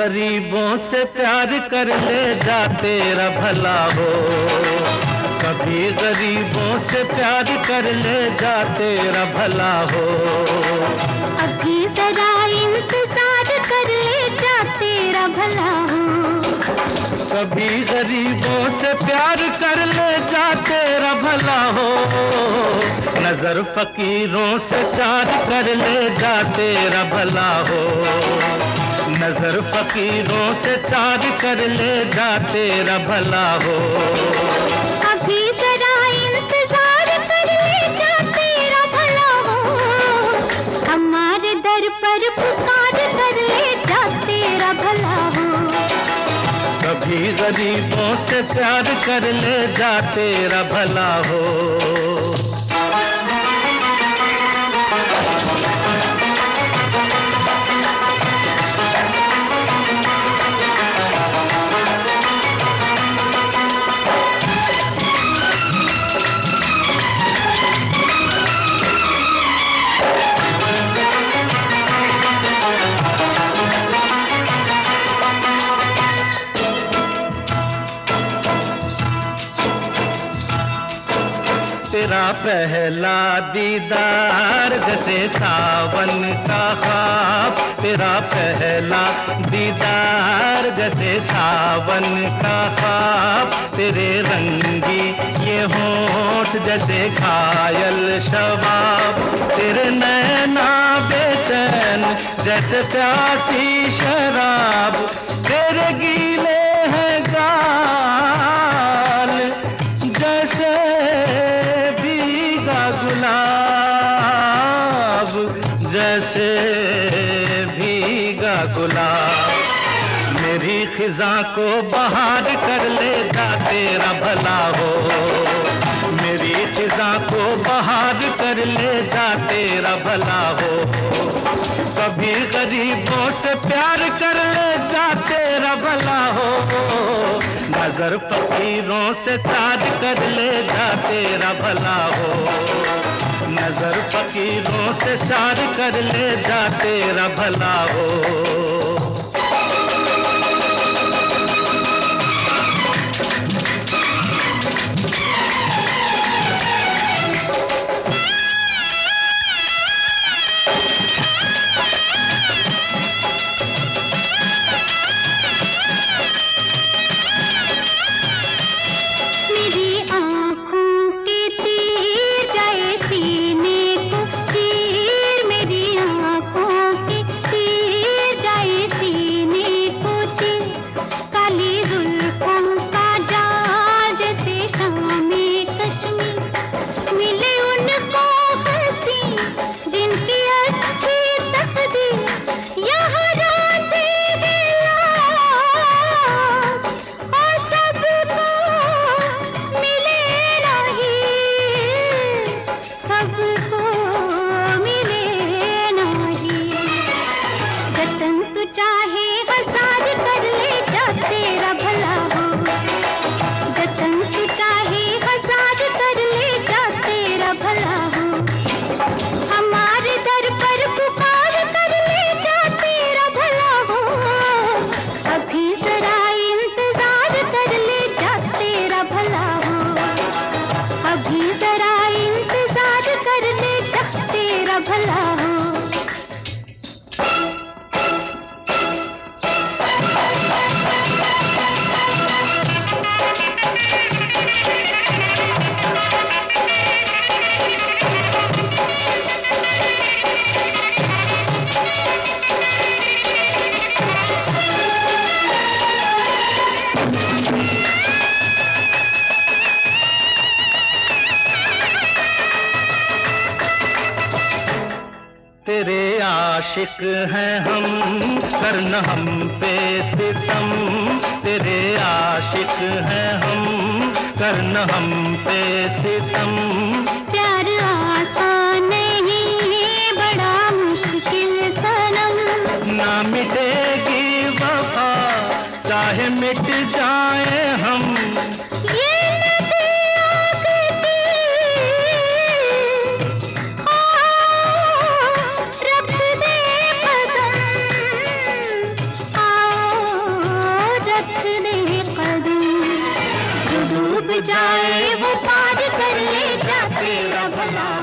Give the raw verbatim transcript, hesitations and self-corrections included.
गरीबों से प्यार कर ले जा तेरा भला हो। कभी गरीबों से प्यार कर ले जा तेरा भला हो। अभी जरा इंतजार कर ले जा तेरा भला हो। कभी गरीबों से प्यार कर ले जा तेरा भला हो। नजर फकीरों से चार कर ले जा तेरा भला हो। नजर फकीरों से चार कर ले जा तेरा भला हो। अभी जरा इंतजार कर ले जा तेरा भला हो। हमारे दर पर पुकार कर ले जा तेरा भला हो। कभी गरीबों से प्यार कर ले जा तेरा भला हो। तेरा पहला दीदार जैसे सावन का ख्वाब। तेरा पहला दीदार जैसे सावन का ख्वाब। तेरे रंगी ये होंठ जैसे घायल शबाब। तेरे नैना बेचैन जैसे प्यासी शराब। तेरे गीले हैं गाल जैसे गुलाब, जैसे भीगा गुलाब। मेरी खिजा को बहार कर ले जा तेरा भला हो। मेरी खिजा को बहार कर ले जा तेरा भला हो। कभी गरीबों से प्यार कर ले जा तेरा भला हो। नजर फकीरों से चार कर ले जा तेरा भला हो। नजर फकीरों से चार कर ले जा तेरा भला हो। तेरे आशिक हैं हम, करना हम पे सितम। तेरे आशिक हैं हम, करना हम पे सितम। प्यार आसान नहीं, बड़ा मुश्किल सनम। ना मिटेगी वफा, चाहे मिट जाए हम। ये आओ जाए वो पार कर ले जा तेरा भला